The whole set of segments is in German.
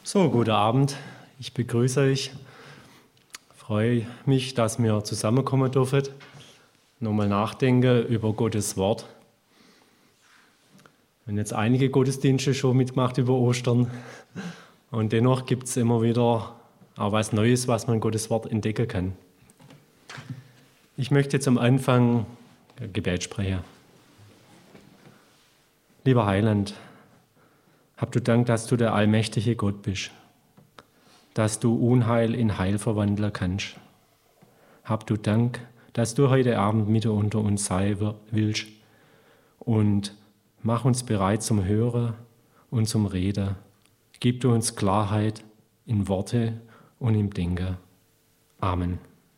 So, guten Abend. Ich begrüße euch. Freue mich, dass wir zusammenkommen dürfen. Nochmal nachdenken über Gottes Wort. Wir haben jetzt einige Gottesdienste schon mitgemacht über Ostern. Und dennoch gibt es immer wieder auch was Neues, was man in Gottes Wort entdecken kann. Ich möchte zum Anfang ein Gebet sprechen. Lieber Heiland, hab du Dank, dass du der allmächtige Gott bist, dass du Unheil in Heil verwandeln kannst. Hab du Dank, dass du heute Abend mit unter uns sein willst und mach uns bereit zum Hören und zum Reden. Gib du uns Klarheit in Worte und im Denken. Amen.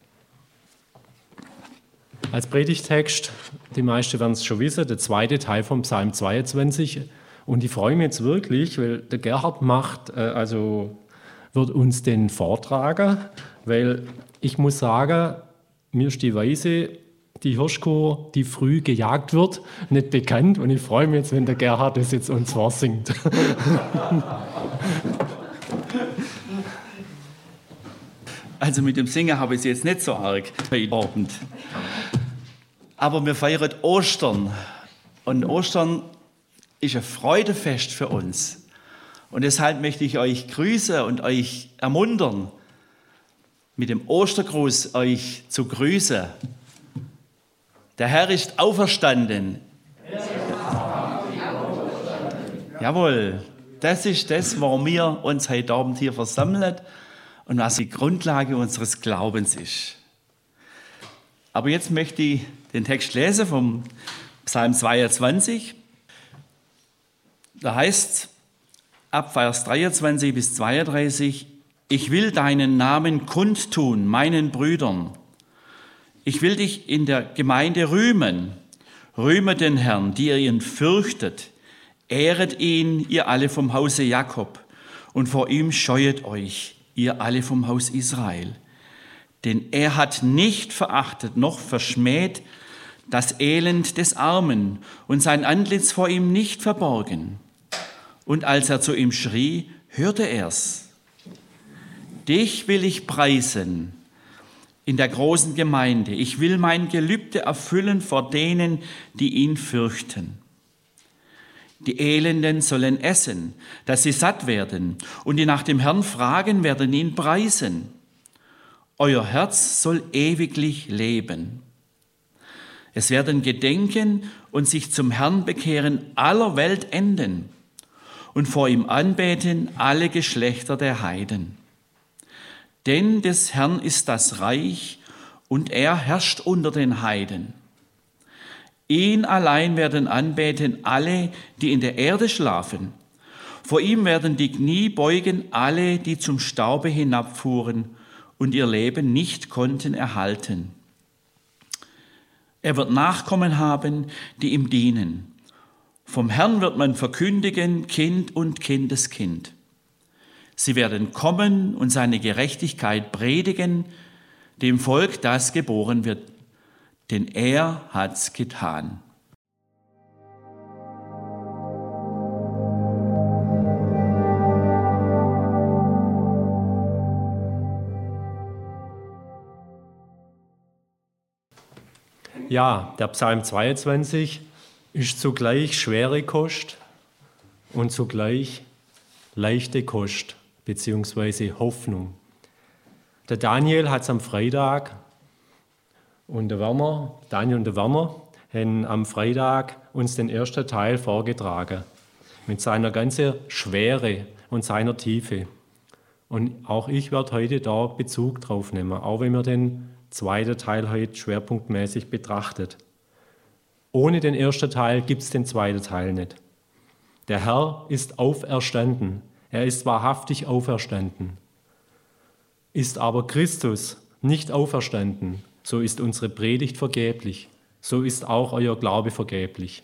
Als Predigtext, die meisten werden es schon wissen, der zweite Teil vom Psalm 22. Und ich freue mich jetzt wirklich, weil der Gerhard wird uns den vortragen, weil ich muss sagen, mir ist die Weise, die Hirschkuh, die früh gejagt wird, nicht bekannt. Und ich freue mich jetzt, wenn der Gerhard das jetzt uns vorsingt. Also mit dem Singen habe ich es jetzt nicht so arg heute Abend. Aber wir feiern Ostern. Und Ostern ist ein Freudefest für uns. Und deshalb möchte ich euch grüßen und euch ermuntern, mit dem Ostergruß euch zu grüßen. Der Herr ist auferstanden. Jawohl, das ist das, warum wir uns heute Abend hier versammeln und was die Grundlage unseres Glaubens ist. Aber jetzt möchte ich den Text lesen vom Psalm 22. Da heißt es ab Vers 23 bis 32, ich will deinen Namen kundtun, meinen Brüdern. Ich will dich in der Gemeinde rühmen. Rühmet den Herrn, die ihr ihn fürchtet. Ehret ihn, ihr alle vom Hause Jakob. Und vor ihm scheuet euch, ihr alle vom Haus Israel. Denn er hat nicht verachtet noch verschmäht das Elend des Armen und sein Antlitz vor ihm nicht verborgen. Und als er zu ihm schrie, hörte er's. Dich will ich preisen in der großen Gemeinde. Ich will mein Gelübde erfüllen vor denen, die ihn fürchten. Die Elenden sollen essen, dass sie satt werden, und die nach dem Herrn fragen, werden ihn preisen. Euer Herz soll ewiglich leben. Es werden gedenken und sich zum Herrn bekehren aller Weltenden und vor ihm anbeten alle Geschlechter der Heiden. Denn des Herrn ist das Reich und er herrscht unter den Heiden. Ihn allein werden anbeten alle, die in der Erde schlafen. Vor ihm werden die Knie beugen alle, die zum Staube hinabfuhren und ihr Leben nicht konnten erhalten. Er wird Nachkommen haben, die ihm dienen. Vom Herrn wird man verkündigen, Kind und Kindeskind. Sie werden kommen und seine Gerechtigkeit predigen, dem Volk, das geboren wird, denn er hat's getan. Ja, der Psalm 22 ist zugleich schwere Kost und zugleich leichte Kost bzw. Hoffnung. Der Daniel hat es am Freitag und Daniel und der Werner haben am Freitag uns den ersten Teil vorgetragen mit seiner ganzen Schwere und seiner Tiefe. Und auch ich werde heute da Bezug drauf nehmen, auch wenn wir den zweiten Teil heute schwerpunktmäßig betrachtet. Ohne den ersten Teil gibt es den zweiten Teil nicht. Der Herr ist auferstanden. Er ist wahrhaftig auferstanden. Ist aber Christus nicht auferstanden, so ist unsere Predigt vergeblich. So ist auch euer Glaube vergeblich.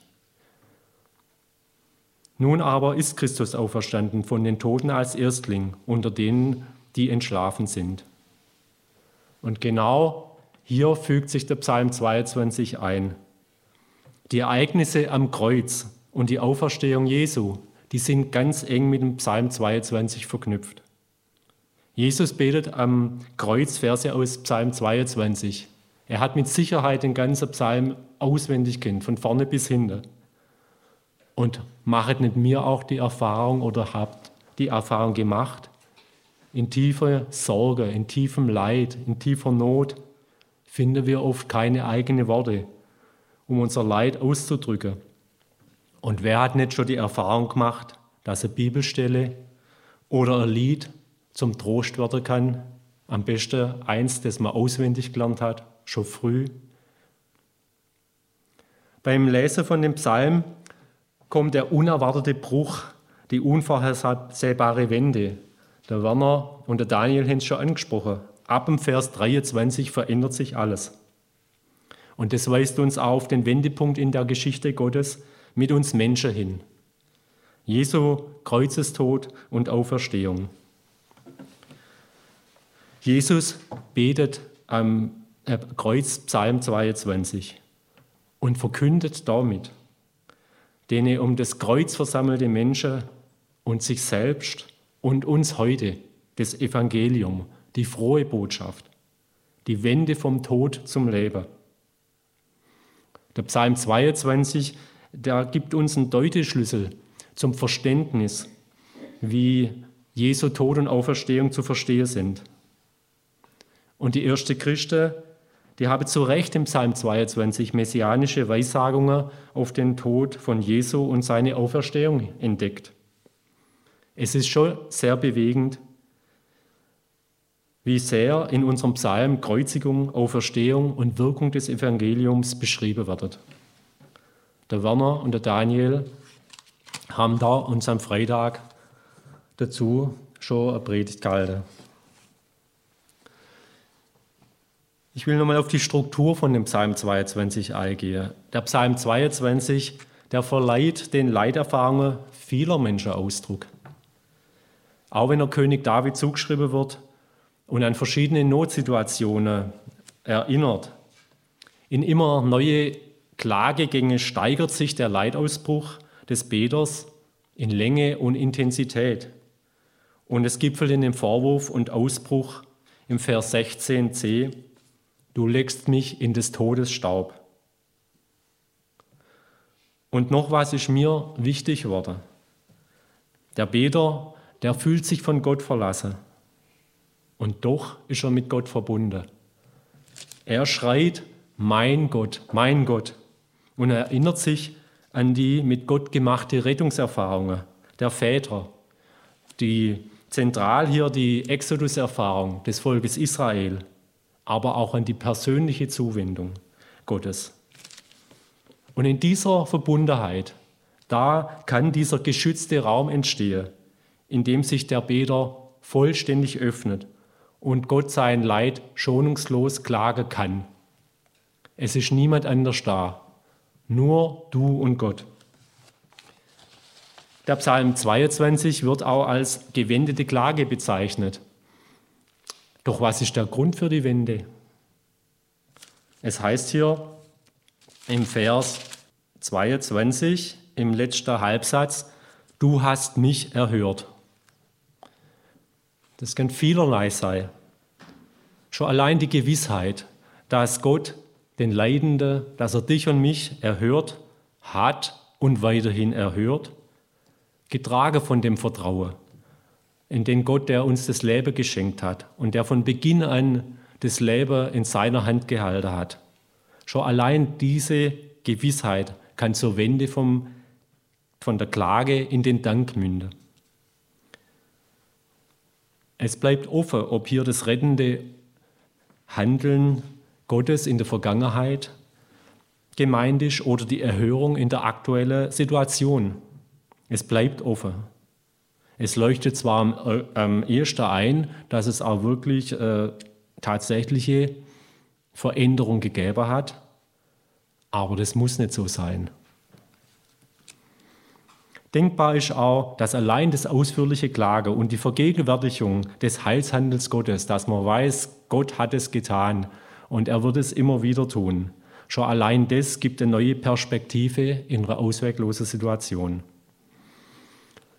Nun aber ist Christus auferstanden von den Toten als Erstling unter denen, die entschlafen sind. Und genau hier fügt sich der Psalm 22 ein. Die Ereignisse am Kreuz und die Auferstehung Jesu, die sind ganz eng mit dem Psalm 22 verknüpft. Jesus betet am Kreuz Verse aus Psalm 22. Er hat mit Sicherheit den ganzen Psalm auswendig kennt, von vorne bis hinten. Und machet nicht mir auch die Erfahrung oder habt die Erfahrung gemacht, in tiefer Sorge, in tiefem Leid, in tiefer Not finden wir oft keine eigenen Worte, um unser Leid auszudrücken. Und wer hat nicht schon die Erfahrung gemacht, dass eine Bibelstelle oder ein Lied zum Trost werden kann? Am besten eins, das man auswendig gelernt hat, schon früh. Beim Lesen von dem Psalm kommt der unerwartete Bruch, die unvorhersehbare Wende. Der Werner und der Daniel haben es schon angesprochen. Ab dem Vers 23 verändert sich alles. Und das weist uns auf den Wendepunkt in der Geschichte Gottes mit uns Menschen hin. Jesu Kreuzestod und Auferstehung. Jesus betet am Kreuz Psalm 22 und verkündet damit den um das Kreuz versammelte Menschen und sich selbst und uns heute das Evangelium, die frohe Botschaft, die Wende vom Tod zum Leben. Der Psalm 22, der gibt uns einen Deuteschlüssel zum Verständnis, wie Jesu Tod und Auferstehung zu verstehen sind. Und die ersten Christen, die haben zu Recht im Psalm 22 messianische Weissagungen auf den Tod von Jesu und seine Auferstehung entdeckt. Es ist schon sehr bewegend, wie sehr in unserem Psalm Kreuzigung, Auferstehung und Wirkung des Evangeliums beschrieben wird. Der Werner und der Daniel haben da uns am Freitag dazu schon eine Predigt gehalten. Ich will nochmal auf die Struktur von dem Psalm 22 eingehen. Der Psalm 22, der verleiht den Leiterfahrungen vieler Menschen Ausdruck. Auch wenn er König David zugeschrieben wird und an verschiedene Notsituationen erinnert. In immer neue Klagegänge steigert sich der Leidausbruch des Beters in Länge und Intensität. Und es gipfelt in dem Vorwurf und Ausbruch im Vers 16c: Du legst mich in des Todes Staub. Und noch was ist mir wichtig geworden. Der Beter, der fühlt sich von Gott verlassen. Und doch ist er mit Gott verbunden. Er schreit, mein Gott, mein Gott. Und er erinnert sich an die mit Gott gemachte Rettungserfahrungen der Väter. Die zentral hier die Exodus-Erfahrung des Volkes Israel, aber auch an die persönliche Zuwendung Gottes. Und in dieser Verbundenheit, da kann dieser geschützte Raum entstehen, in dem sich der Beter vollständig öffnet und Gott sein Leid schonungslos klagen kann. Es ist niemand anders da, nur du und Gott. Der Psalm 22 wird auch als gewendete Klage bezeichnet. Doch was ist der Grund für die Wende? Es heißt hier im Vers 22, im letzten Halbsatz, du hast mich erhört. Das kann vielerlei sein. Schon allein die Gewissheit, dass Gott den Leidenden, dass er dich und mich erhört hat und weiterhin erhört, getragen von dem Vertrauen in den Gott, der uns das Leben geschenkt hat und der von Beginn an das Leben in seiner Hand gehalten hat. Schon allein diese Gewissheit kann zur Wende von der Klage in den Dank münden. Es bleibt offen, ob hier das rettende Handeln Gottes in der Vergangenheit gemeint ist oder die Erhörung in der aktuellen Situation. Es bleibt offen. Es leuchtet zwar am ersten ein, dass es auch wirklich tatsächliche Veränderung gegeben hat, aber das muss nicht so sein. Denkbar ist auch, dass allein das ausführliche Klagen und die Vergegenwärtigung des Heilshandels Gottes, dass man weiß, Gott hat es getan und er wird es immer wieder tun. Schon allein das gibt eine neue Perspektive in einer ausweglosen Situation.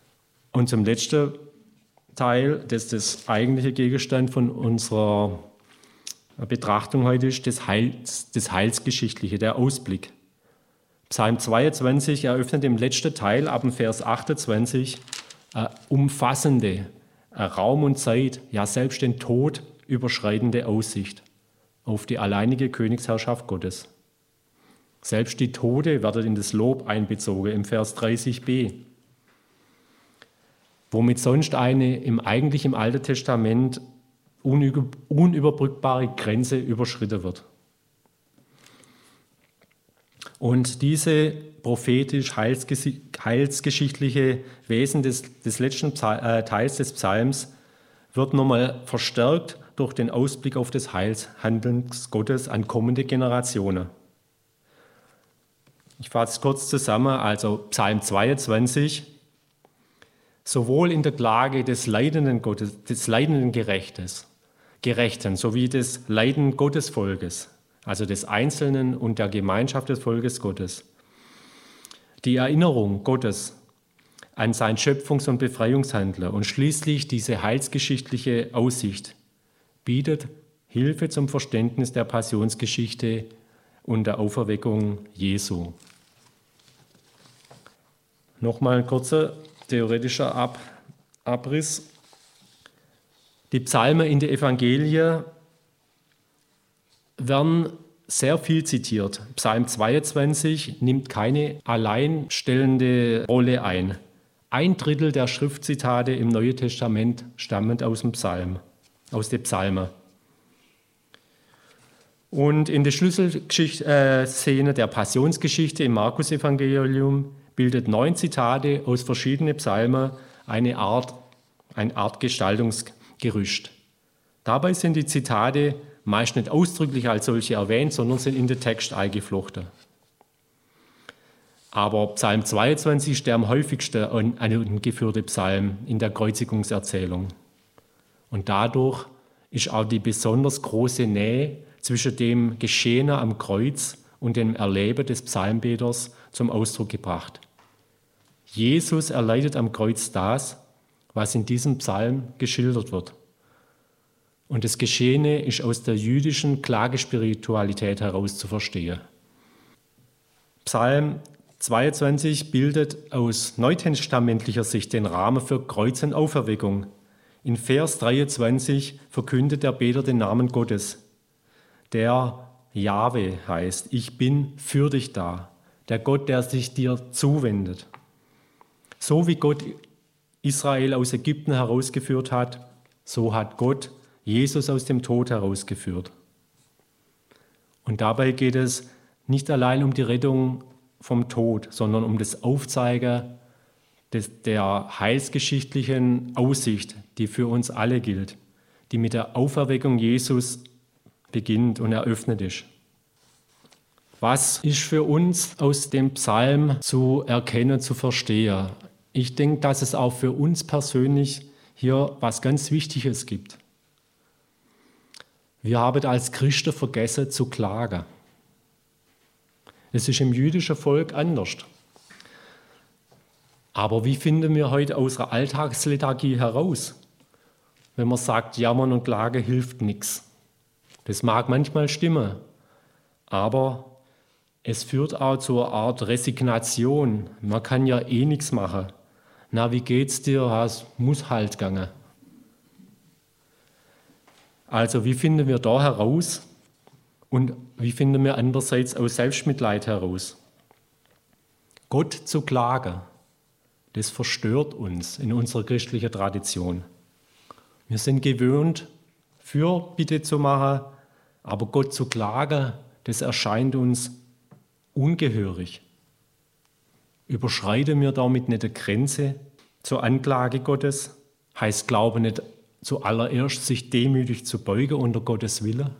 Und zum letzten Teil, das das eigentliche Gegenstand von unserer Betrachtung heute ist, das Heilsgeschichtliche, der Ausblick. Psalm 22 eröffnet im letzten Teil ab dem Vers 28 eine umfassende, Raum und Zeit, ja selbst den Tod überschreitende Aussicht auf die alleinige Königsherrschaft Gottes. Selbst die Tote werden in das Lob einbezogen im Vers 30b, womit sonst eine eigentlich im Alten Testament unüberbrückbare Grenze überschritten wird. Und diese prophetisch-heilsgeschichtliche Wesen des letzten Teils des Psalms wird nochmal verstärkt durch den Ausblick auf das Heilshandeln Gottes an kommende Generationen. Ich fasse es kurz zusammen, also Psalm 22, sowohl in der Klage des leidenden Gerechten sowie des leidenden Gottesvolkes, also des Einzelnen und der Gemeinschaft des Volkes Gottes. Die Erinnerung Gottes an sein Schöpfungs- und Befreiungshandeln und schließlich diese heilsgeschichtliche Aussicht bietet Hilfe zum Verständnis der Passionsgeschichte und der Auferweckung Jesu. Nochmal ein kurzer theoretischer Abriss. Die Psalmen in den Evangelien werden sehr viel zitiert. Psalm 22 nimmt keine alleinstellende Rolle ein. 1/3 der Schriftzitate im Neuen Testament stammen aus den Psalmen. Und in der Schlüsselszene der Passionsgeschichte im Markus-Evangelium bildet 9 Zitate aus verschiedenen Psalmen eine Art Gestaltungsgerüst. Dabei sind die Zitate meist nicht ausdrücklich als solche erwähnt, sondern sind in den Text eingeflochten. Aber Psalm 22 ist der am häufigsten angeführte Psalm in der Kreuzigungserzählung. Und dadurch ist auch die besonders große Nähe zwischen dem Geschehenen am Kreuz und dem Erleben des Psalmbeters zum Ausdruck gebracht. Jesus erleidet am Kreuz das, was in diesem Psalm geschildert wird. Und das Geschehene ist aus der jüdischen Klagespiritualität heraus zu verstehen. Psalm 22 bildet aus neutestamentlicher Sicht den Rahmen für Kreuz und Auferweckung. In Vers 23 verkündet der Beter den Namen Gottes, der Jahwe heißt, ich bin für dich da, der Gott, der sich dir zuwendet. So wie Gott Israel aus Ägypten herausgeführt hat, so hat Gott Jesus aus dem Tod herausgeführt. Und dabei geht es nicht allein um die Rettung vom Tod, sondern um das Aufzeigen der heilsgeschichtlichen Aussicht, die für uns alle gilt, die mit der Auferweckung Jesus beginnt und eröffnet ist. Was ist für uns aus dem Psalm zu erkennen, zu verstehen? Ich denke, dass es auch für uns persönlich hier was ganz Wichtiges gibt. Wir haben als Christen vergessen zu klagen. Es ist im jüdischen Volk anders. Aber wie finden wir heute aus der Alltagsliturgie heraus, wenn man sagt, Jammern und Klagen hilft nichts? Das mag manchmal stimmen, aber es führt auch zu einer Art Resignation. Man kann ja eh nichts machen. Na, wie geht's dir? Es muss halt gehen. Also wie finden wir da heraus und wie finden wir andererseits aus Selbstmitleid heraus? Gott zu klagen, das verstört uns in unserer christlichen Tradition. Wir sind gewöhnt, Fürbitte zu machen, aber Gott zu klagen, das erscheint uns ungehörig. Überschreiten wir damit nicht die Grenze zur Anklage Gottes? Heißt Glaube nicht zuallererst, sich demütig zu beugen unter Gottes Wille?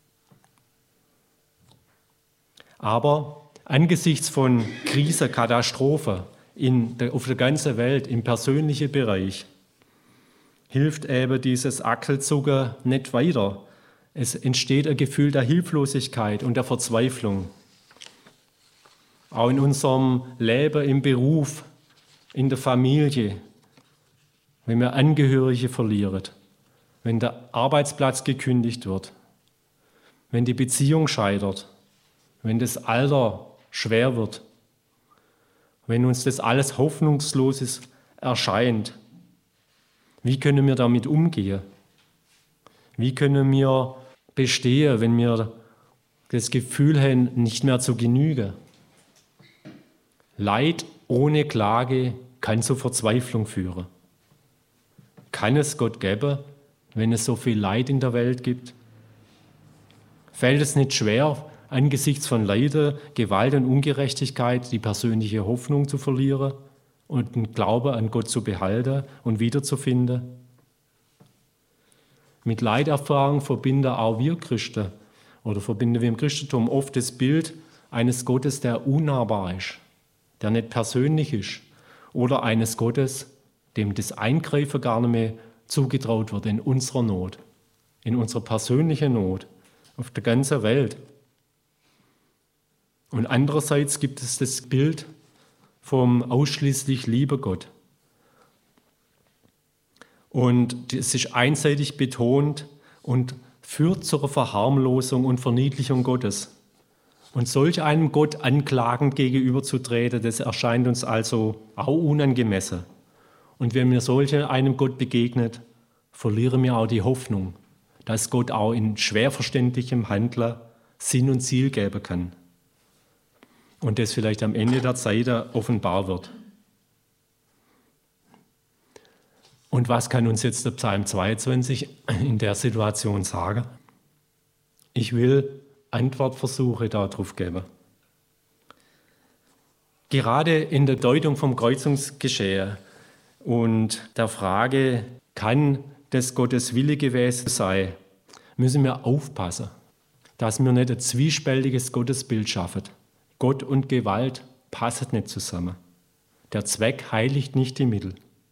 Aber angesichts von Krise, Katastrophe auf der ganzen Welt, im persönlichen Bereich, hilft eben dieses Achselzucken nicht weiter. Es entsteht ein Gefühl der Hilflosigkeit und der Verzweiflung. Auch in unserem Leben, im Beruf, in der Familie. wenn wir Angehörige verlieren, wenn der Arbeitsplatz gekündigt wird, wenn die Beziehung scheitert, wenn das Alter schwer wird, wenn uns das alles Hoffnungsloses erscheint. Wie können wir damit umgehen? Wie können wir bestehen, wenn wir das Gefühl haben, nicht mehr zu genügen? Leid ohne Klage kann zu Verzweiflung führen. Kann es Gott geben, wenn es so viel Leid in der Welt gibt? Fällt es nicht schwer, angesichts von Leiden, Gewalt und Ungerechtigkeit die persönliche Hoffnung zu verlieren und den Glauben an Gott zu behalten und wiederzufinden? Mit Leiterfahrung verbinden auch wir Christen oder verbinden wir im Christentum oft das Bild eines Gottes, der unnahbar ist, der nicht persönlich ist, oder eines Gottes, dem das Eingreifen gar nicht mehr zugetraut wird in unserer Not, in unserer persönlichen Not, auf der ganzen Welt. Und andererseits gibt es das Bild vom ausschließlich lieben Gott. Und es ist einseitig betont und führt zur Verharmlosung und Verniedlichung Gottes. Und solch einem Gott anklagend gegenüberzutreten, das erscheint uns also auch unangemessen. Und wenn wir solch einem Gott begegnet, verlieren wir auch die Hoffnung, dass Gott auch in schwer verständlichem Handeln Sinn und Ziel geben kann. Und das vielleicht am Ende der Zeit offenbar wird. Und was kann uns jetzt der Psalm 22 in der Situation sagen? Ich will Antwortversuche darauf geben. Gerade in der Deutung vom Kreuzungsgeschehen und der Frage, kann das Gottes Wille gewesen sein, müssen wir aufpassen, dass wir nicht ein zwiespältiges Gottesbild schaffen. Gott und Gewalt passen nicht zusammen. Der Zweck heiligt nicht die Mittel.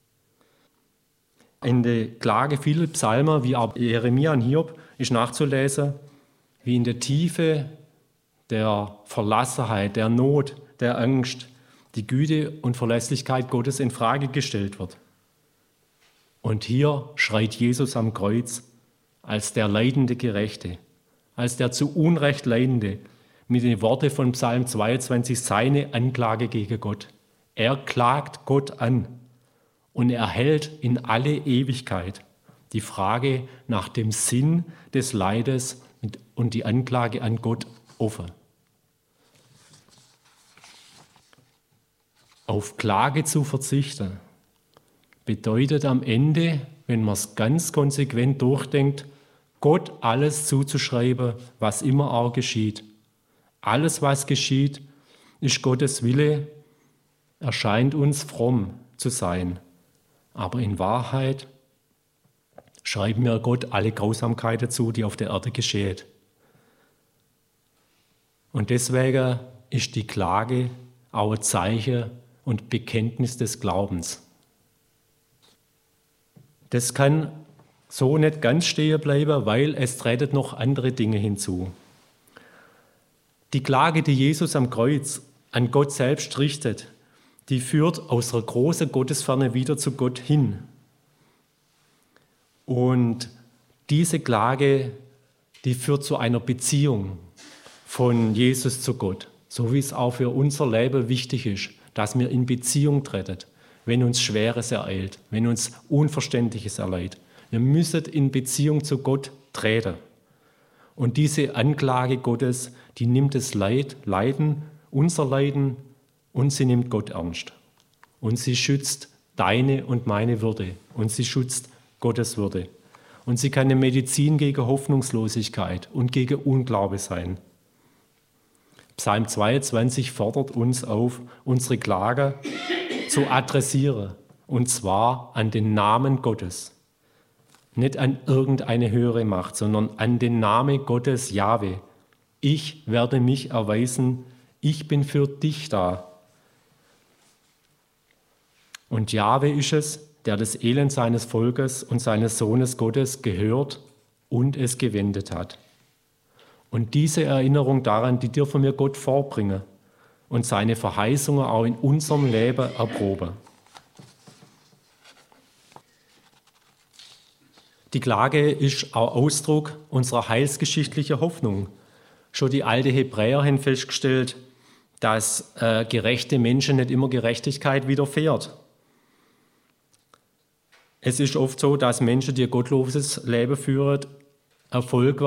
In der Klage vieler Psalmer, wie auch Jeremia und Hiob, ist nachzulesen, wie in der Tiefe der Verlassenheit, der Not, der Angst die Güte und Verlässlichkeit Gottes in Frage gestellt wird. Und hier schreit Jesus am Kreuz als der leidende Gerechte, als der zu Unrecht Leidende, mit den Worten von Psalm 22 seine Anklage gegen Gott. Er klagt Gott an und er hält in alle Ewigkeit die Frage nach dem Sinn des Leides und die Anklage an Gott offen. Auf Klage zu verzichten bedeutet am Ende, wenn man es ganz konsequent durchdenkt, Gott alles zuzuschreiben, was immer auch geschieht. Alles, was geschieht, ist Gottes Wille, erscheint uns fromm zu sein. Aber in Wahrheit schreiben wir Gott alle Grausamkeiten zu, die auf der Erde geschehen. Und deswegen ist die Klage auch ein Zeichen und Bekenntnis des Glaubens. Das kann so nicht ganz stehen bleiben, weil es treten noch andere Dinge hinzu. Die Klage, die Jesus am Kreuz an Gott selbst richtet, die führt aus der großen Gottesferne wieder zu Gott hin. Und diese Klage, die führt zu einer Beziehung von Jesus zu Gott, so wie es auch für unser Leben wichtig ist, dass wir in Beziehung treten, wenn uns Schweres ereilt, wenn uns Unverständliches erleidet. Wir müssen in Beziehung zu Gott treten. Und diese Anklage Gottes, die nimmt das Leiden, unser Leiden, und sie nimmt Gott ernst. Und sie schützt deine und meine Würde. Und sie schützt Gottes Würde. Und sie kann eine Medizin gegen Hoffnungslosigkeit und gegen Unglaube sein. Psalm 22 fordert uns auf, unsere Klage zu adressieren. Und zwar an den Namen Gottes. Nicht an irgendeine höhere Macht, sondern an den Namen Gottes Jahwe. Ich werde mich erweisen, ich bin für dich da. Und Jahwe ist es, der das Elend seines Volkes und seines Sohnes Gottes gehört und es gewendet hat. Und diese Erinnerung daran, die dürfen wir Gott vorbringen und seine Verheißungen auch in unserem Leben erproben. Die Klage ist auch Ausdruck unserer heilsgeschichtlichen Hoffnung. Schon die alten Hebräer haben festgestellt, dass gerechte Menschen nicht immer Gerechtigkeit widerfährt. Es ist oft so, dass Menschen, die ein gottloses Leben führen, Erfolg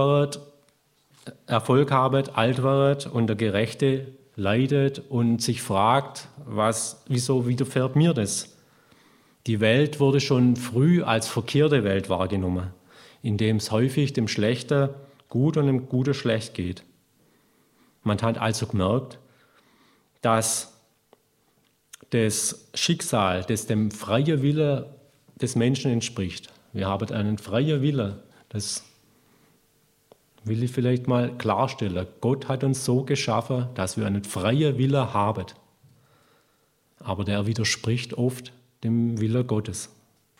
haben, alt werden und der Gerechte leidet und sich fragt, wieso widerfährt mir das? Die Welt wurde schon früh als verkehrte Welt wahrgenommen, in dem es häufig dem Schlechten gut und dem Guten schlecht geht. Man hat also gemerkt, dass das Schicksal, das dem freien Willen des Menschen entspricht. Wir haben einen freien Willen, das will ich vielleicht mal klarstellen. Gott hat uns so geschaffen, dass wir einen freien Willen haben. Aber der widerspricht oft dem Willen Gottes.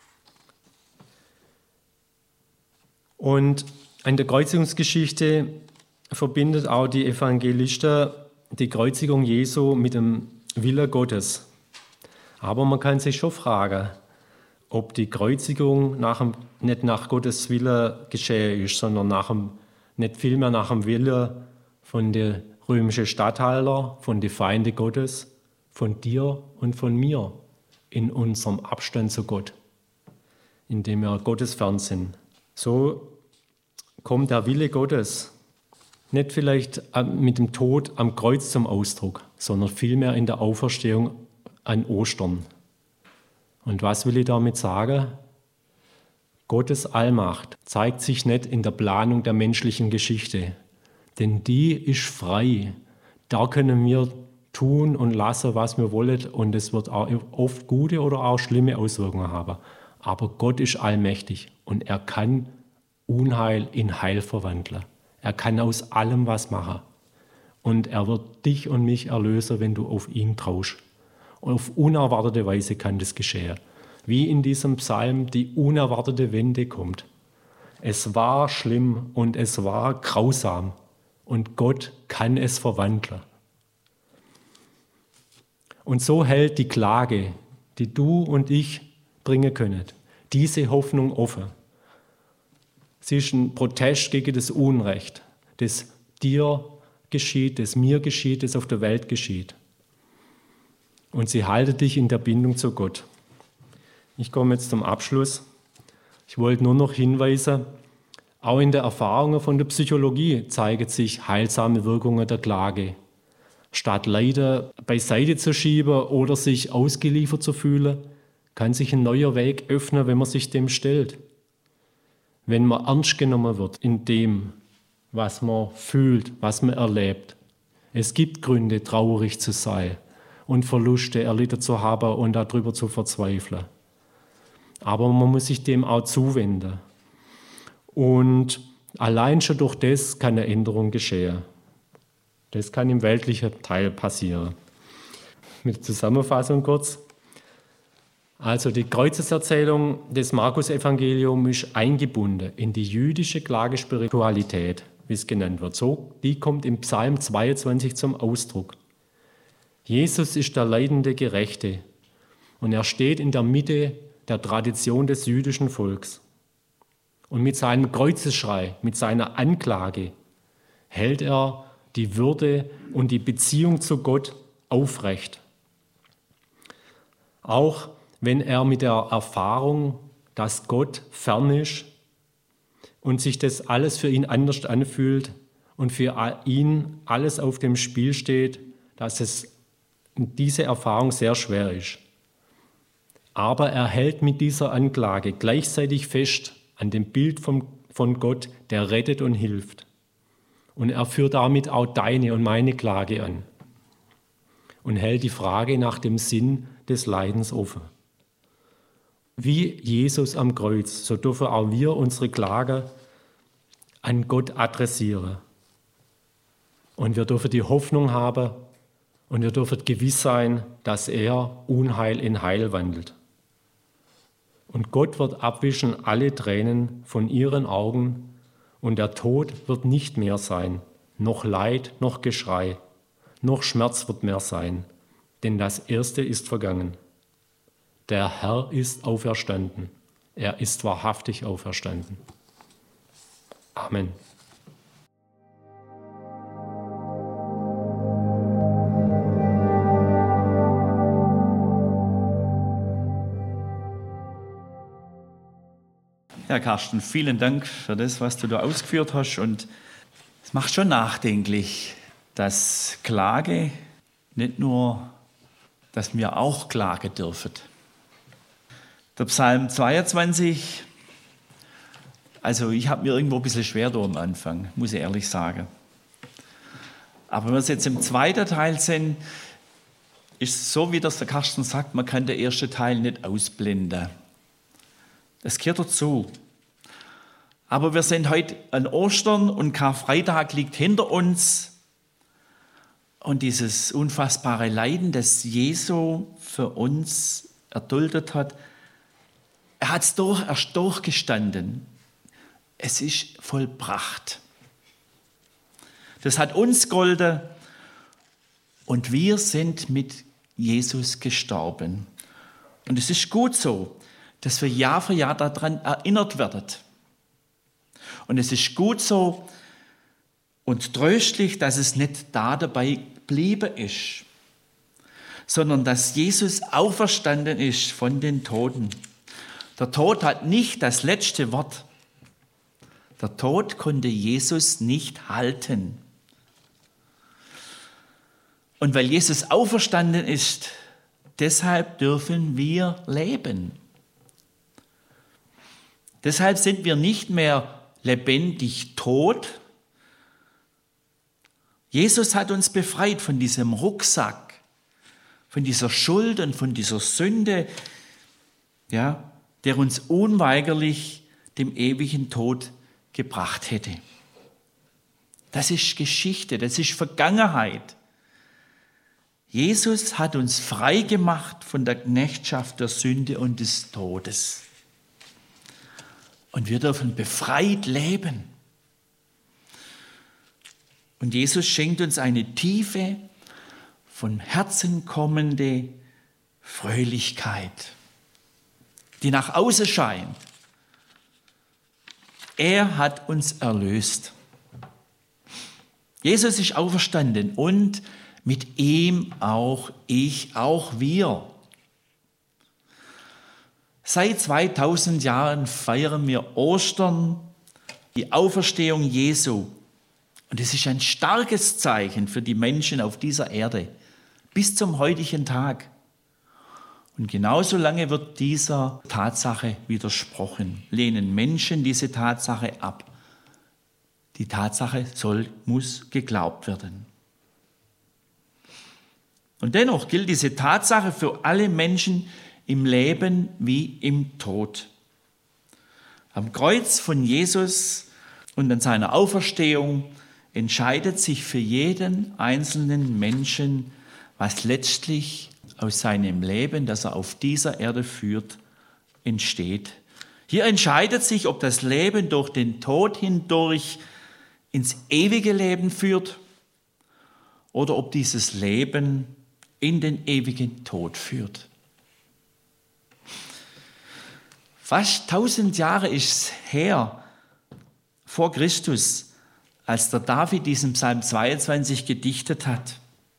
Und in der Kreuzigungsgeschichte verbindet auch die Evangelisten die Kreuzigung Jesu mit dem Willen Gottes. Aber man kann sich schon fragen, ob die Kreuzigung nicht nach Gottes Willen geschehen ist, sondern nicht vielmehr nach dem Willen von den römischen Statthalter, von den Feinden Gottes, von dir und von mir in unserem Abstand zu Gott, indem wir gottesfern sind. So kommt der Wille Gottes nicht vielleicht mit dem Tod am Kreuz zum Ausdruck, sondern vielmehr in der Auferstehung an Ostern. Und was will ich damit sagen? Gottes Allmacht zeigt sich nicht in der Planung der menschlichen Geschichte, denn die ist frei. Da können wir tun und lassen, was wir wollen, und es wird auch oft gute oder auch schlimme Auswirkungen haben. Aber Gott ist allmächtig und er kann Unheil in Heil verwandeln. Er kann aus allem was machen. Und er wird dich und mich erlösen, wenn du auf ihn traust. Und auf unerwartete Weise kann das geschehen. Wie in diesem Psalm die unerwartete Wende kommt. Es war schlimm und es war grausam. Und Gott kann es verwandeln. Und so hält die Klage, die du und ich bringen können, diese Hoffnung offen. Sie ist ein Protest gegen das Unrecht, das dir geschieht, das mir geschieht, das auf der Welt geschieht. Und sie haltet dich in der Bindung zu Gott. Ich komme jetzt zum Abschluss. Ich wollte nur noch hinweisen, auch in der Erfahrungen von der Psychologie zeigen sich heilsame Wirkungen der Klage. Statt Leiden beiseite zu schieben oder sich ausgeliefert zu fühlen, kann sich ein neuer Weg öffnen, wenn man sich dem stellt. Wenn man ernst genommen wird in dem, was man fühlt, was man erlebt. Es gibt Gründe, traurig zu sein und Verluste erlitten zu haben und darüber zu verzweifeln. Aber man muss sich dem auch zuwenden. Und allein schon durch das kann eine Änderung geschehen. Das kann im weltlichen Teil passieren. Mit Zusammenfassung kurz. Also die Kreuzeserzählung des Markus-Evangeliums ist eingebunden in die jüdische Klagespiritualität, wie es genannt wird. So, die kommt im Psalm 22 zum Ausdruck. Jesus ist der leidende Gerechte und er steht in der Mitte der Tradition des jüdischen Volks. Und mit seinem Kreuzesschrei, mit seiner Anklage hält er die Würde und die Beziehung zu Gott aufrecht. Auch wenn er mit der Erfahrung, dass Gott fern ist und sich das alles für ihn anders anfühlt und für ihn alles auf dem Spiel steht, dass es diese Erfahrung sehr schwer ist. Aber er hält mit dieser Anklage gleichzeitig fest an dem Bild von Gott, der rettet und hilft. Und er führt damit auch deine und meine Klage an und hält die Frage nach dem Sinn des Leidens offen. Wie Jesus am Kreuz, so dürfen auch wir unsere Klage an Gott adressieren. Und wir dürfen die Hoffnung haben und wir dürfen gewiss sein, dass er Unheil in Heil wandelt. Und Gott wird abwischen alle Tränen von ihren Augen und der Tod wird nicht mehr sein, noch Leid, noch Geschrei, noch Schmerz wird mehr sein, denn das Erste ist vergangen. Der Herr ist auferstanden. Er ist wahrhaftig auferstanden. Amen. Ja, Carsten, vielen Dank für das, was du da ausgeführt hast. Und es macht schon nachdenklich, dass Klage nicht nur, dass wir auch klagen dürfen. Der Psalm 22, also ich habe mir irgendwo ein bisschen schwer da am Anfang, muss ich ehrlich sagen. Aber wenn wir jetzt im zweiten Teil sind, ist es so, wie das der Carsten sagt, man kann den ersten Teil nicht ausblenden. Das gehört dazu. Aber wir sind heute an Ostern und Karfreitag liegt hinter uns. Und dieses unfassbare Leiden, das Jesu für uns erduldet hat, er hat es erst durchgestanden. Es ist vollbracht. Das hat uns gegolten und wir sind mit Jesus gestorben. Und es ist gut so, dass wir Jahr für Jahr daran erinnert werden. Und es ist gut so und tröstlich, dass es nicht dabei geblieben ist, sondern dass Jesus auferstanden ist von den Toten. Der Tod hat nicht das letzte Wort. Der Tod konnte Jesus nicht halten. Und weil Jesus auferstanden ist, deshalb dürfen wir leben. Deshalb sind wir nicht mehr lebendig tot. Jesus hat uns befreit von diesem Rucksack, von dieser Schuld und von dieser Sünde, ja, der uns unweigerlich dem ewigen Tod gebracht hätte. Das ist Geschichte, das ist Vergangenheit. Jesus hat uns frei gemacht von der Knechtschaft der Sünde und des Todes. Und wir dürfen befreit leben. Und Jesus schenkt uns eine tiefe, von Herzen kommende Fröhlichkeit, die nach außen scheint. Er hat uns erlöst. Jesus ist auferstanden und mit ihm auch ich, auch wir. Seit 2000 Jahren feiern wir Ostern, die Auferstehung Jesu. Und es ist ein starkes Zeichen für die Menschen auf dieser Erde bis zum heutigen Tag. Und genauso lange wird dieser Tatsache widersprochen. Lehnen Menschen diese Tatsache ab. Die Tatsache muss geglaubt werden. Und dennoch gilt diese Tatsache für alle Menschen im Leben wie im Tod. Am Kreuz von Jesus und an seiner Auferstehung entscheidet sich für jeden einzelnen Menschen, was letztlich aus seinem Leben, das er auf dieser Erde führt, entsteht. Hier entscheidet sich, ob das Leben durch den Tod hindurch ins ewige Leben führt oder ob dieses Leben in den ewigen Tod führt. Fast 1000 Jahre ist es her, vor Christus, als der David diesen Psalm 22 gedichtet hat.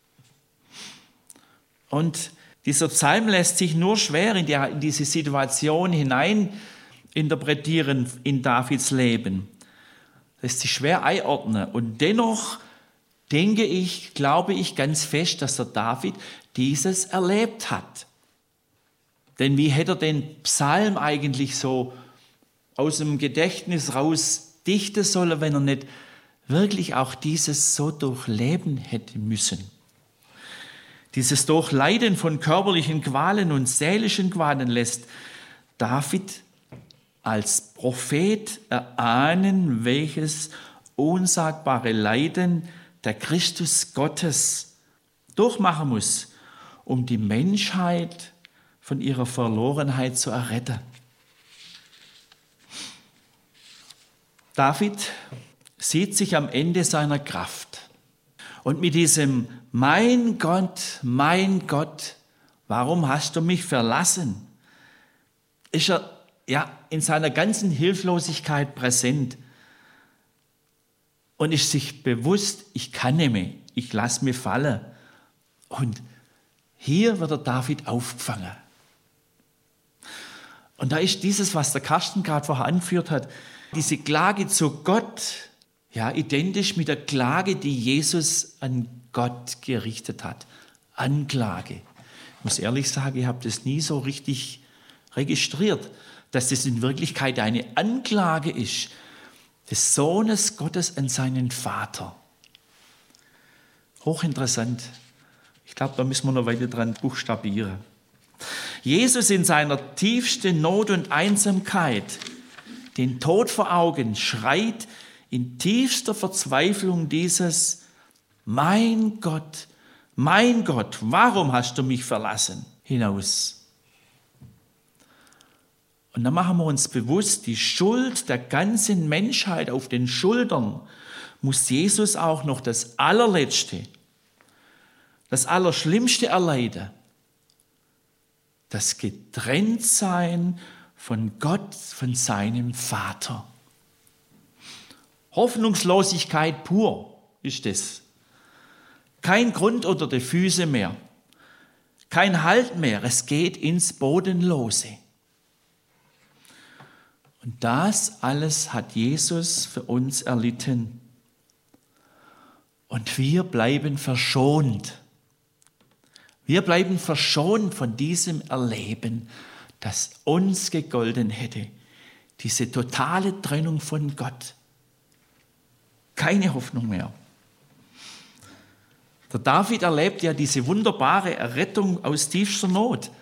Und dieser Psalm lässt sich nur schwer in diese Situation hinein interpretieren in Davids Leben. Lässt sich schwer einordnen. Und dennoch glaube ich ganz fest, dass der David dieses erlebt hat. Denn wie hätte er den Psalm eigentlich so aus dem Gedächtnis raus dichten sollen, wenn er nicht wirklich auch dieses so durchleben hätte müssen? Dieses Durchleiden von körperlichen Qualen und seelischen Qualen lässt David als Prophet erahnen, welches unsagbare Leiden der Christus Gottes durchmachen muss, um die Menschheit von ihrer Verlorenheit zu erretten. David sieht sich am Ende seiner Kraft. Und mit diesem mein Gott, warum hast du mich verlassen, ist in seiner ganzen Hilflosigkeit präsent und ist sich bewusst, ich kann nicht mehr, ich lasse mich fallen. Und hier wird der David aufgefangen. Und da ist dieses, was der Carsten gerade vorher angeführt hat, diese Klage zu Gott, identisch mit der Klage, die Jesus an Gott gerichtet hat. Anklage. Ich muss ehrlich sagen, ich habe das nie so richtig registriert, dass das in Wirklichkeit eine Anklage ist des Sohnes Gottes an seinen Vater. Hochinteressant. Ich glaube, da müssen wir noch weiter dran buchstabieren. Jesus in seiner tiefsten Not und Einsamkeit, den Tod vor Augen, schreit in tiefster Verzweiflung dieses: Mein Gott, warum hast du mich verlassen? Hinaus. Und dann machen wir uns bewusst, die Schuld der ganzen Menschheit auf den Schultern muss Jesus auch noch das Allerletzte, das Allerschlimmste erleiden. Das Getrenntsein von Gott, von seinem Vater. Hoffnungslosigkeit pur ist es. Kein Grund unter die Füße mehr. Kein Halt mehr. Es geht ins Bodenlose. Und das alles hat Jesus für uns erlitten. Und wir bleiben verschont. Wir bleiben verschont von diesem Erleben, das uns gegolten hätte. Diese totale Trennung von Gott. Keine Hoffnung mehr. Der David erlebt ja diese wunderbare Errettung aus tiefster Not.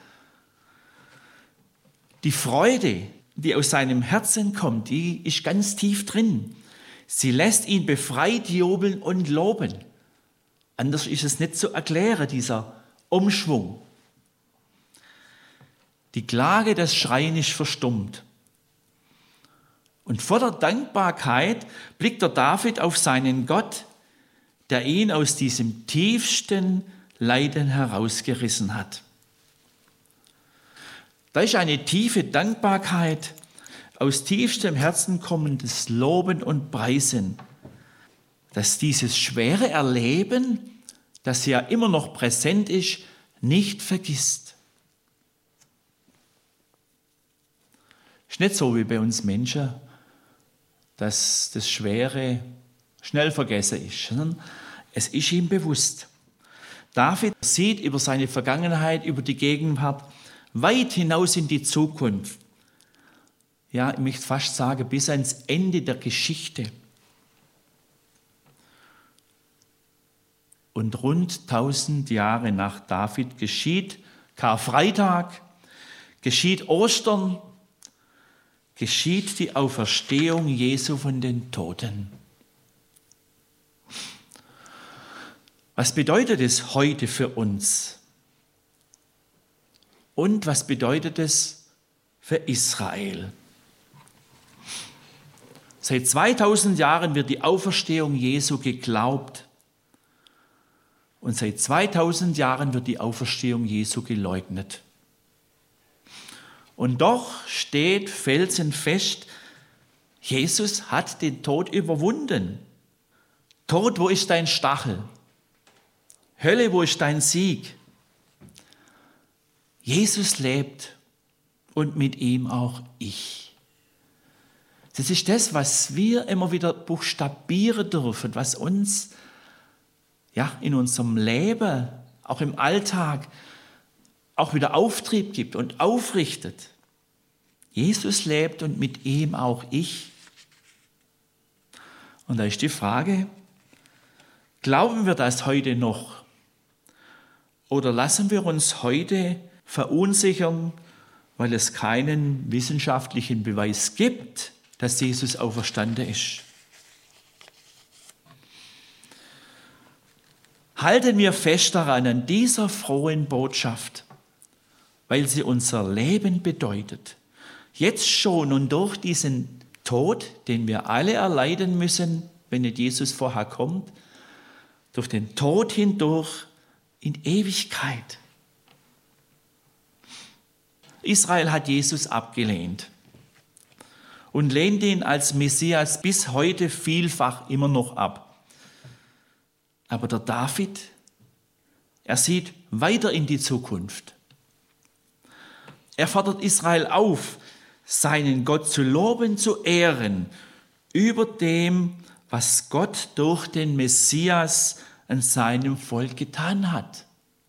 Die Freude, die aus seinem Herzen kommt, die ist ganz tief drin. Sie lässt ihn befreit jubeln und loben. Anders ist es nicht zu erklären, dieser Umschwung. Die Klage, das Schreien ist verstummt. Und voller Dankbarkeit blickt der David auf seinen Gott, der ihn aus diesem tiefsten Leiden herausgerissen hat. Da ist eine tiefe Dankbarkeit, aus tiefstem Herzen kommendes Loben und Preisen, dass dieses schwere Erleben, das ja immer noch präsent ist, nicht vergisst. Es ist nicht so wie bei uns Menschen, dass das Schwere schnell vergessen ist, sondern es ist ihm bewusst. David sieht über seine Vergangenheit, über die Gegenwart, weit hinaus in die Zukunft. Ja, ich möchte fast sagen, bis ans Ende der Geschichte. Und rund 1000 Jahre nach David geschieht Karfreitag, geschieht Ostern, geschieht die Auferstehung Jesu von den Toten. Was bedeutet es heute für uns? Und was bedeutet es für Israel? Seit 2000 Jahren wird die Auferstehung Jesu geglaubt. Und seit 2000 Jahren wird die Auferstehung Jesu geleugnet. Und doch steht felsenfest, Jesus hat den Tod überwunden. Tod, wo ist dein Stachel? Hölle, wo ist dein Sieg? Jesus lebt und mit ihm auch ich. Das ist das, was wir immer wieder buchstabieren dürfen, was uns in unserem Leben, auch im Alltag, auch wieder Auftrieb gibt und aufrichtet. Jesus lebt und mit ihm auch ich. Und da ist die Frage, glauben wir das heute noch? Oder lassen wir uns heute verunsichern, weil es keinen wissenschaftlichen Beweis gibt, dass Jesus auferstanden ist? Halten wir fest daran, an dieser frohen Botschaft, weil sie unser Leben bedeutet. Jetzt schon und durch diesen Tod, den wir alle erleiden müssen, wenn nicht Jesus vorher kommt, durch den Tod hindurch in Ewigkeit. Israel hat Jesus abgelehnt. und lehnt ihn als Messias bis heute vielfach immer noch ab. Aber der David, er sieht weiter in die Zukunft. Er fordert Israel auf, seinen Gott zu loben, zu ehren, über dem, was Gott durch den Messias an seinem Volk getan hat.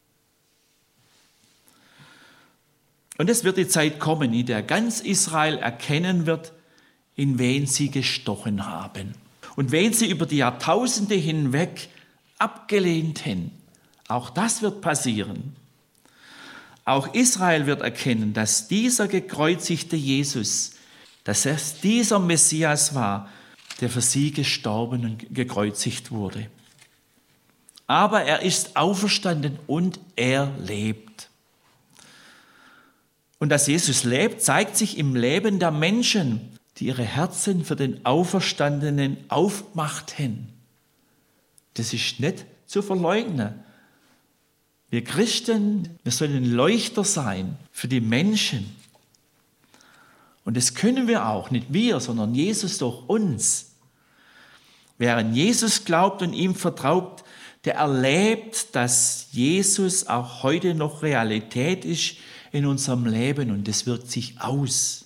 Und es wird die Zeit kommen, in der ganz Israel erkennen wird, in wen sie gestochen haben und wen sie über die Jahrtausende hinweg abgelehnt haben. Auch das wird passieren. Auch Israel wird erkennen, dass dieser gekreuzigte Jesus, dass es dieser Messias war, der für sie gestorben und gekreuzigt wurde. Aber er ist auferstanden und er lebt. Und dass Jesus lebt, zeigt sich im Leben der Menschen, die ihre Herzen für den Auferstandenen aufmachten. Das ist nicht zu verleugnen. Wir Christen, wir sollen Leuchter sein für die Menschen. Und das können wir auch, nicht wir, sondern Jesus durch uns. Wer an Jesus glaubt und ihm vertraut, der erlebt, dass Jesus auch heute noch Realität ist in unserem Leben und das wirkt sich aus.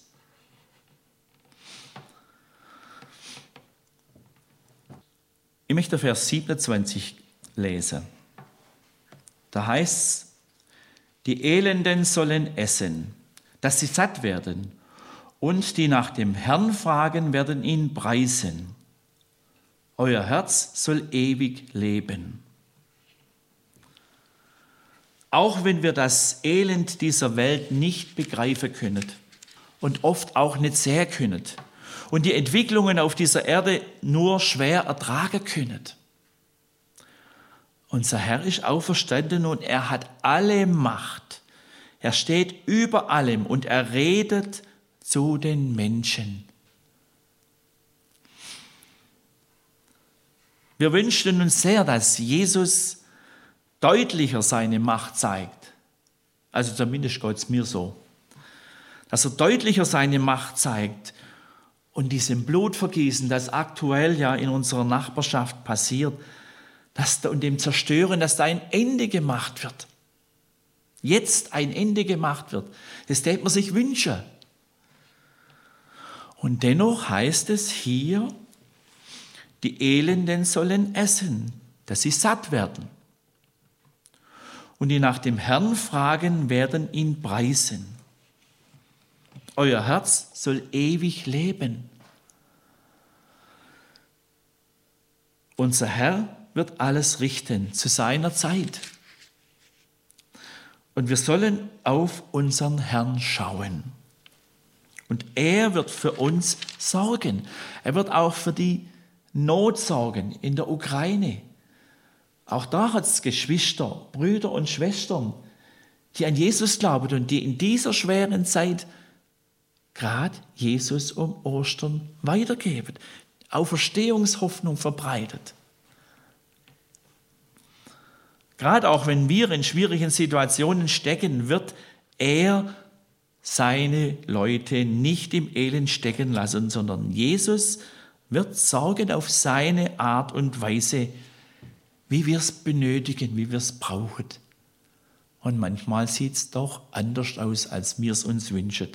Ich möchte Vers 27 lesen. Da heißt es, die Elenden sollen essen, dass sie satt werden, und die nach dem Herrn fragen, werden ihn preisen. Euer Herz soll ewig leben. Auch wenn wir das Elend dieser Welt nicht begreifen können und oft auch nicht sehen können und die Entwicklungen auf dieser Erde nur schwer ertragen können. Unser Herr ist auferstanden und er hat alle Macht. Er steht über allem und er redet zu den Menschen. Wir wünschten uns sehr, dass Jesus deutlicher seine Macht zeigt. Also zumindest geht es mir so. Dass er deutlicher seine Macht zeigt und diesem Blutvergießen, das aktuell ja in unserer Nachbarschaft passiert, und dem Zerstören, dass da ein Ende gemacht wird. Jetzt ein Ende gemacht wird. Das täte man sich wünschen. Und dennoch heißt es hier, die Elenden sollen essen, dass sie satt werden. Und die nach dem Herrn fragen, werden ihn preisen. Euer Herz soll ewig leben. Unser Herr wird alles richten zu seiner Zeit. Und wir sollen auf unseren Herrn schauen. Und er wird für uns sorgen. Er wird auch für die Not sorgen in der Ukraine. Auch da hat es Geschwister, Brüder und Schwestern, die an Jesus glauben und die in dieser schweren Zeit gerade Jesus um Ostern weitergeben, Auferstehungshoffnung verbreitet. Gerade auch wenn wir in schwierigen Situationen stecken, wird er seine Leute nicht im Elend stecken lassen, sondern Jesus wird sorgen auf seine Art und Weise, wie wir es benötigen, wie wir es brauchen. Und manchmal sieht es doch anders aus, als wir es uns wünschen.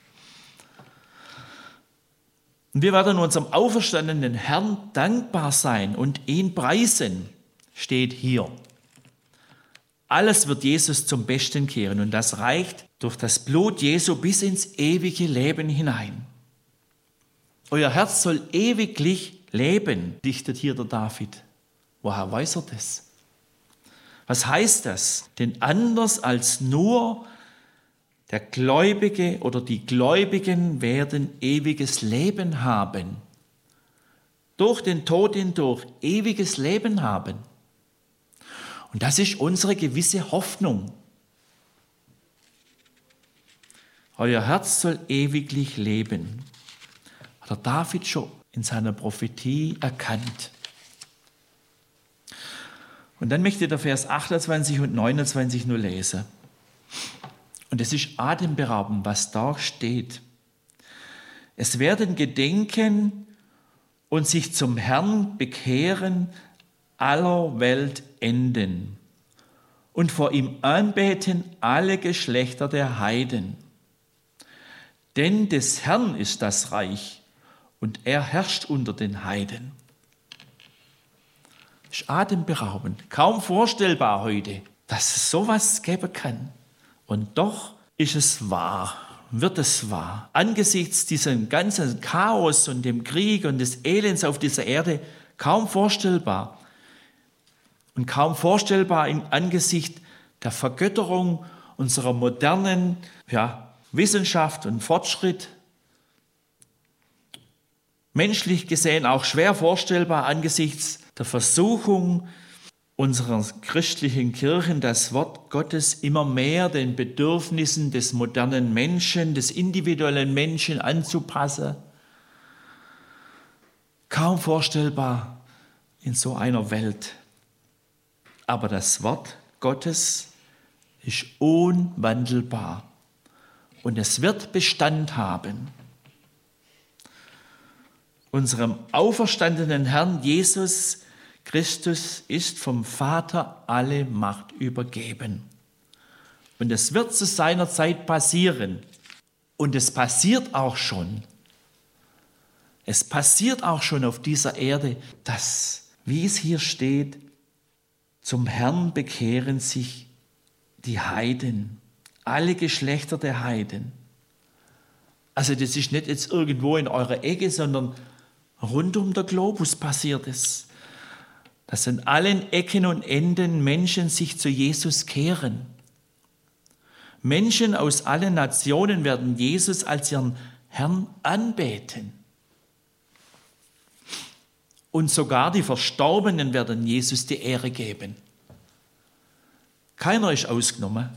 Und wir werden unserem auferstandenen Herrn dankbar sein und ihn preisen, steht hier. Alles wird Jesus zum Besten kehren und das reicht durch das Blut Jesu bis ins ewige Leben hinein. Euer Herz soll ewiglich leben, dichtet hier der David. Woher weiß er das? Was heißt das? Denn anders als nur der Gläubige oder die Gläubigen werden ewiges Leben haben. Durch den Tod hindurch ewiges Leben haben. Und das ist unsere gewisse Hoffnung. Euer Herz soll ewiglich leben. Hat der David schon in seiner Prophetie erkannt. Und dann möchte ich der Vers 28 und 29 nur lesen. Und es ist atemberaubend, was da steht. Es werden gedenken und sich zum Herrn bekehren aller Welt enden und vor ihm anbeten alle Geschlechter der Heiden. Denn des Herrn ist das Reich und er herrscht unter den Heiden. Das ist atemberaubend, kaum vorstellbar heute, dass es sowas geben kann. Und doch ist es wahr, wird es wahr. Angesichts diesem ganzen Chaos und dem Krieg und des Elends auf dieser Erde kaum vorstellbar. Und kaum vorstellbar im Angesicht der Vergötterung unserer modernen Wissenschaft und Fortschritt. Menschlich gesehen auch schwer vorstellbar angesichts der Versuchung unserer christlichen Kirchen, das Wort Gottes immer mehr den Bedürfnissen des modernen Menschen, des individuellen Menschen anzupassen. Kaum vorstellbar in so einer Welt. Aber das Wort Gottes ist unwandelbar und es wird Bestand haben. Unserem auferstandenen Herrn Jesus Christus ist vom Vater alle Macht übergeben. Und es wird zu seiner Zeit passieren. Und es passiert auch schon. Es passiert auch schon auf dieser Erde, dass, wie es hier steht, zum Herrn bekehren sich die Heiden, alle Geschlechter der Heiden. Also das ist nicht jetzt irgendwo in eurer Ecke, sondern rund um den Globus passiert es. Dass an allen Ecken und Enden Menschen sich zu Jesus kehren. Menschen aus allen Nationen werden Jesus als ihren Herrn anbeten. Und sogar die Verstorbenen werden Jesus die Ehre geben. Keiner ist ausgenommen.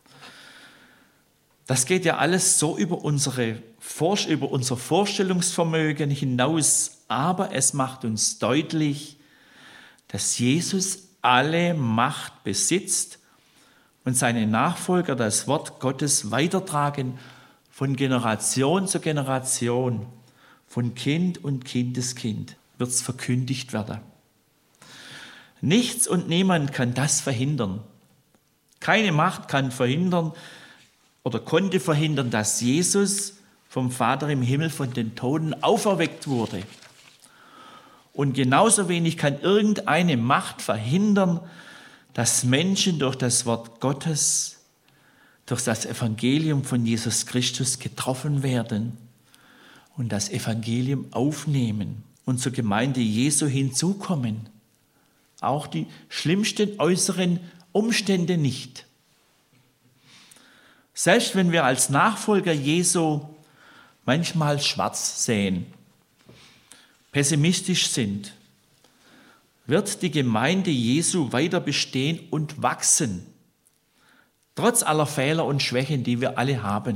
Das geht ja alles so über unser Vorstellungsvermögen hinaus, aber es macht uns deutlich, dass Jesus alle Macht besitzt und seine Nachfolger das Wort Gottes weitertragen von Generation zu Generation, von Kind und Kindeskind wird es verkündigt werden. Nichts und niemand kann das verhindern. Keine Macht kann verhindern oder konnte verhindern, dass Jesus vom Vater im Himmel von den Toten auferweckt wurde. Und genauso wenig kann irgendeine Macht verhindern, dass Menschen durch das Wort Gottes, durch das Evangelium von Jesus Christus getroffen werden und das Evangelium aufnehmen und zur Gemeinde Jesu hinzukommen. Auch die schlimmsten äußeren Umstände nicht. Selbst wenn wir als Nachfolger Jesu manchmal schwarz sehen, pessimistisch sind, wird die Gemeinde Jesu weiter bestehen und wachsen, trotz aller Fehler und Schwächen, die wir alle haben.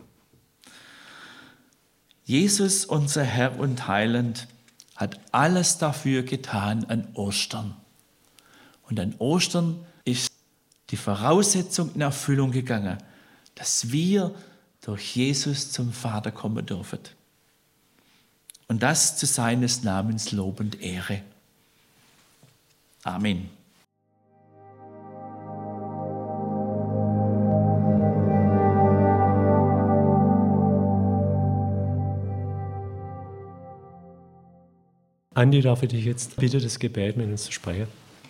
Jesus, unser Herr und Heiland, hat alles dafür getan an Ostern. Und an Ostern ist die Voraussetzung in Erfüllung gegangen, dass wir durch Jesus zum Vater kommen dürfen. Und das zu seines Namens Lob und Ehre. Amen. Andi, darf ich dich jetzt bitte das Gebet mit uns zu sprechen?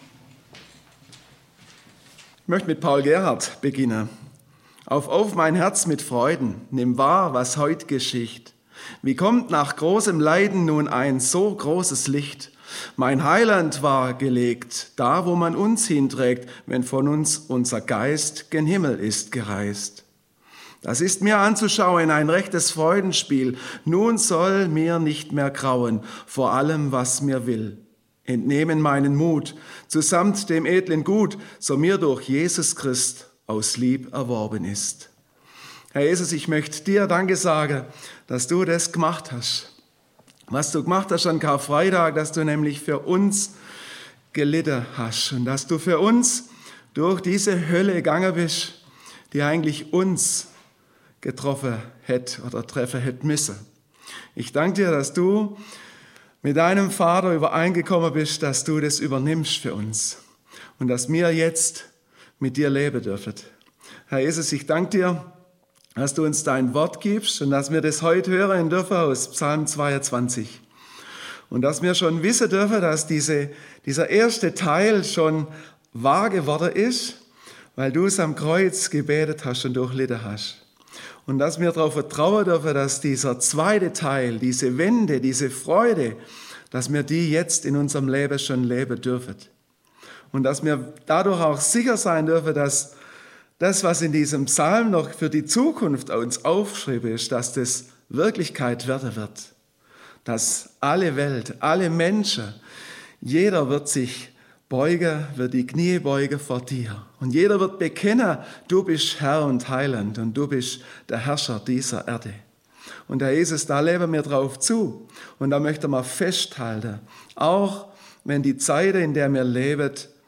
Ich möchte mit Paul Gerhardt beginnen. Auf mein Herz mit Freuden, nimm wahr, was heut geschieht. Wie kommt nach großem Leiden nun ein so großes Licht? Mein Heiland war gelegt, da wo man uns hinträgt, wenn von uns unser Geist gen Himmel ist gereist. Das ist mir anzuschauen, ein rechtes Freudenspiel. Nun soll mir nicht mehr grauen vor allem, was mir will. Entnehmen meinen Mut, zusamt dem edlen Gut, so mir durch Jesus Christ aus Lieb erworben ist. Herr Jesus, ich möchte dir Danke sagen, dass du das gemacht hast. Was du gemacht hast an Karfreitag, dass du nämlich für uns gelitten hast und dass du für uns durch diese Hölle gegangen bist, die eigentlich uns getroffen hätte oder treffen hätte müssen. Ich danke dir, dass du mit deinem Vater übereingekommen bist, dass du das übernimmst für uns und dass wir jetzt mit dir leben dürfen. Herr Jesus, ich danke dir, dass du uns dein Wort gibst und dass wir das heute hören dürfen aus Psalm 22. Und dass wir schon wissen dürfen, dass dieser erste Teil schon wahr geworden ist, weil du es am Kreuz gebetet hast und durchlitten hast. Und dass wir darauf vertrauen dürfen, dass dieser zweite Teil, diese Wende, diese Freude, dass wir die jetzt in unserem Leben schon leben dürfen. Und dass wir dadurch auch sicher sein dürfen, dass das, was in diesem Psalm noch für die Zukunft uns aufgeschrieben ist, dass das Wirklichkeit werden wird. Dass alle Welt, alle Menschen, jeder wird sich beugen, wird die Knie beugen vor dir. Und jeder wird bekennen, du bist Herr und Heiland und du bist der Herrscher dieser Erde. Und Herr Jesus, da leben wir drauf zu. Und da möchten wir festhalten, auch wenn die Zeit, in der wir leben,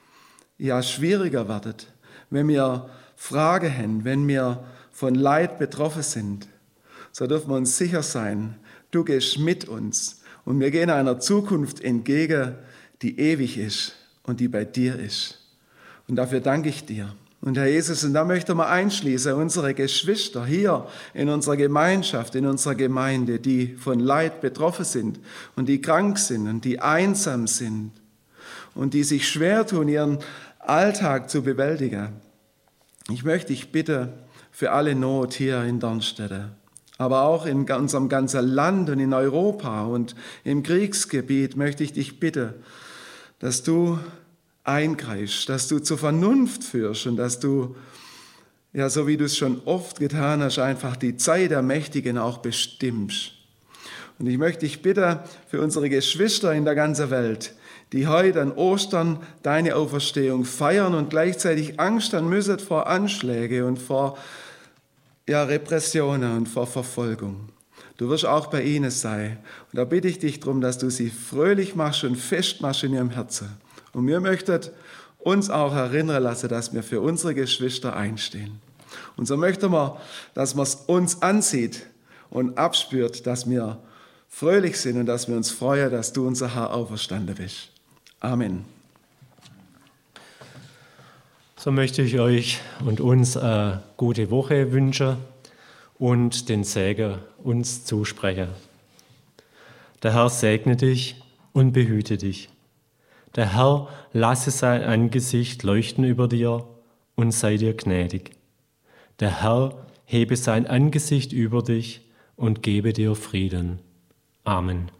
ja schwieriger wird, wenn wir Fragen haben, wenn wir von Leid betroffen sind, so dürfen wir uns sicher sein, du gehst mit uns und wir gehen einer Zukunft entgegen, die ewig ist und die bei dir ist. Und dafür danke ich dir. Und Herr Jesus, und da möchten wir einschließen, unsere Geschwister hier in unserer Gemeinschaft, in unserer Gemeinde, die von Leid betroffen sind und die krank sind und die einsam sind und die sich schwer tun, ihren Alltag zu bewältigen. Ich möchte dich bitten für alle Not hier in Dornstedt, aber auch in unserem ganzen Land und in Europa und im Kriegsgebiet möchte ich dich bitten, dass du eingreifst, dass du zur Vernunft führst und dass du, ja, so wie du es schon oft getan hast, einfach die Zeit der Mächtigen auch bestimmst. Und ich möchte dich bitten für unsere Geschwister in der ganzen Welt, die heute an Ostern deine Auferstehung feiern und gleichzeitig Angst haben müssen vor Anschlägen und vor Repressionen und vor Verfolgung. Du wirst auch bei ihnen sein. Und da bitte ich dich darum, dass du sie fröhlich machst und fest machst in ihrem Herzen. Und wir möchten uns auch erinnern lassen, dass wir für unsere Geschwister einstehen. Und so möchten wir, dass man es uns ansieht und abspürt, dass wir fröhlich sind und dass wir uns freuen, dass du unser Herr auferstanden bist. Amen. So möchte ich euch und uns eine gute Woche wünschen und den Segen uns zusprechen. Der Herr segne dich und behüte dich. Der Herr lasse sein Angesicht leuchten über dir und sei dir gnädig. Der Herr hebe sein Angesicht über dich und gebe dir Frieden. Amen.